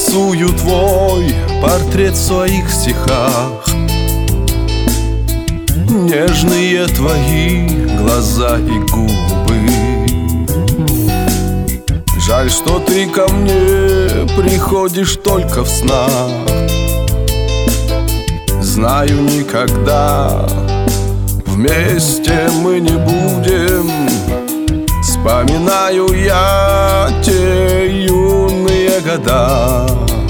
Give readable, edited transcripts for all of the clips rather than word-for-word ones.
рисую твой портрет в своих стихах. Нежные твои глаза и губы. Жаль, что ты ко мне приходишь только в снах. Знаю, никогда вместе мы не будем. Вспоминаю я те юные года.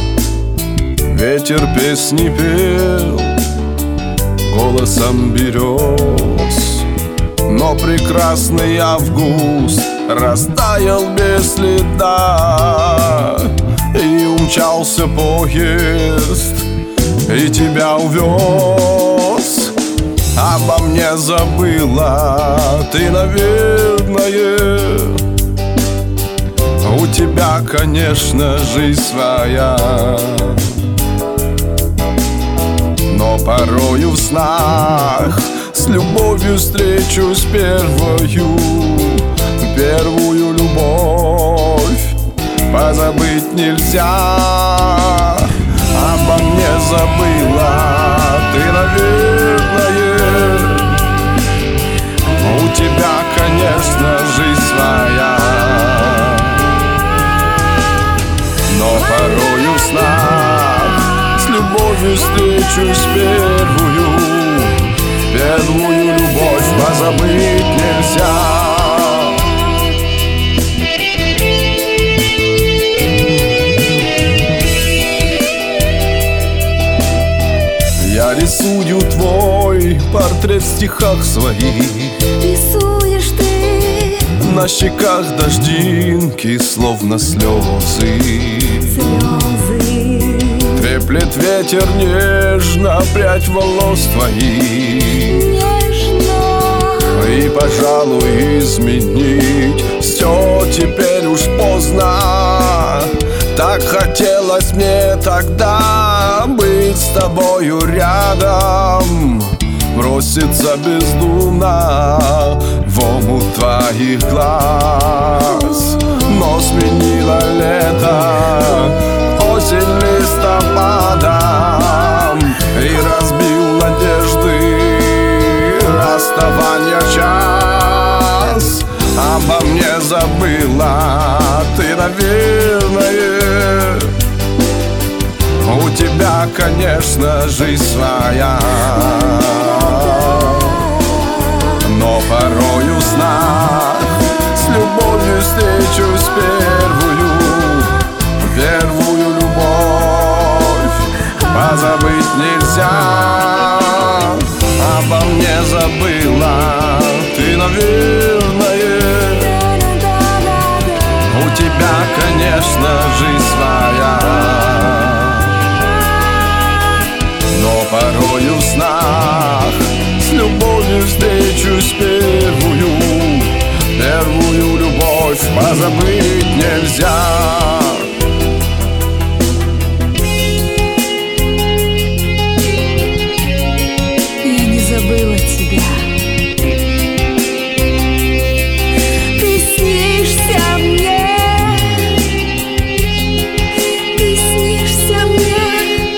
Ветер песни пел голосом берез, но прекрасный август растаял без следа. И умчался поезд, и тебя увез. Обо мне забыла ты, наверное. У тебя, конечно, жизнь своя. Но порою в снах с любовью встречусь первую любовь позабыть нельзя. Обо мне забыла ты, наверное. У тебя, конечно, жизнь своя. Но порою в снах с любовью встречусь первую любовь позабыть нельзя. Я рисую твой портрет в стихах своих. Рисуешь ты на щеках дождинки, словно слезы. Треплет ветер нежно прядь волос твоих. И, пожалуй, изменить все теперь уж поздно. Так хотелось мне тогда быть с тобою рядом, броситься бездумно в омут твоих глаз. Но сменило лето осень листопадом и разбил надежды расставания час. Обо мне забыла ты, наверное. У тебя, конечно, жизнь своя. Но порою в снах с любовью встречусь первую любовь позабыть нельзя. Обо мне забыла ты, наверное. У тебя, конечно, жизнь своя. Но порою в снах с любовью встречусь первую любовь позабыть нельзя. Я не забыла тебя. Ты снишься мне. Ты снишься мне.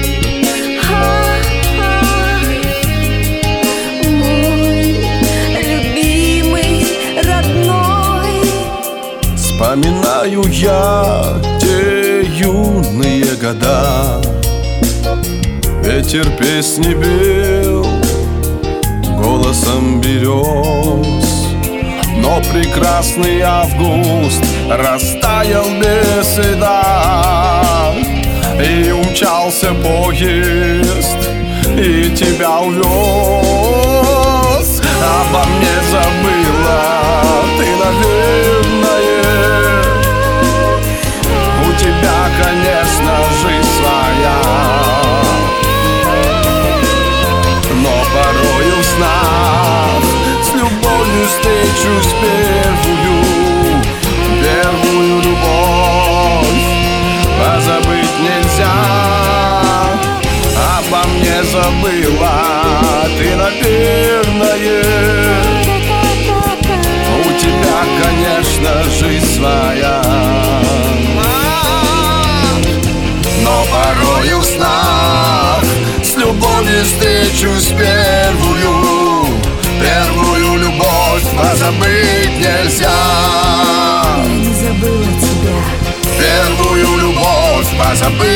Мой любимый, родной. Вспоминаю я те юные года. Ветер песни пел голосом берез, но прекрасный август растаял без следа. И умчался поезд, и тебя увез. Обо мне забыла ты, наверное. У тебя, конечно, жизнь своя. Но порою в снах с любовью встречусь первую любовь позабыть нельзя. Обо мне забыла ты, наверное. У тебя, конечно, жизнь своя. и встречусь первую любовь позабыть нельзя. Я не забыла тебя. Первую любовь позабыть